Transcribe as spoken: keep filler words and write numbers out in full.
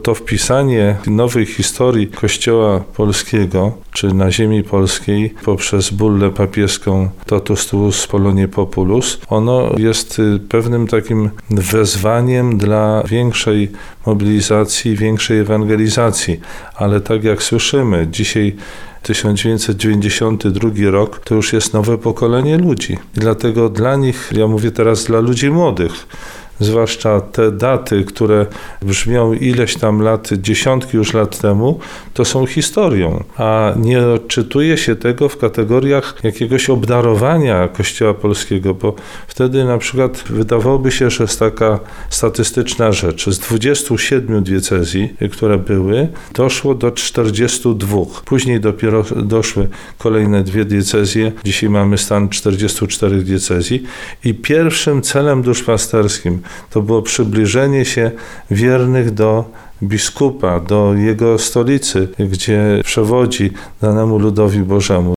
to wpisanie nowej historii Kościoła polskiego, czy na ziemi polskiej, poprzez bullę papieską Totus tuus Poloniae Populus, ono jest pewnym takim wezwaniem dla większej mobilizacji, większej ewangelizacji. Ale tak jak słyszymy, dzisiaj tysiąc dziewięćset dziewięćdziesiąty drugi rok to już jest nowe pokolenie ludzi. I dlatego dla nich, ja mówię teraz dla ludzi młodych, zwłaszcza te daty, które brzmią ileś tam lat, dziesiątki już lat temu, to są historią, a nie odczytuje się tego w kategoriach jakiegoś obdarowania Kościoła polskiego, bo wtedy na przykład wydawałoby się, że jest taka statystyczna rzecz. Z dwudziestu siedmiu diecezji, które były, doszło do czterdziestu dwóch. Później dopiero doszły kolejne dwie diecezje. Dzisiaj mamy stan czterdziestu czterech diecezji i pierwszym celem duszpasterskim to było przybliżenie się wiernych do biskupa, do jego stolicy, gdzie przewodzi danemu ludowi Bożemu.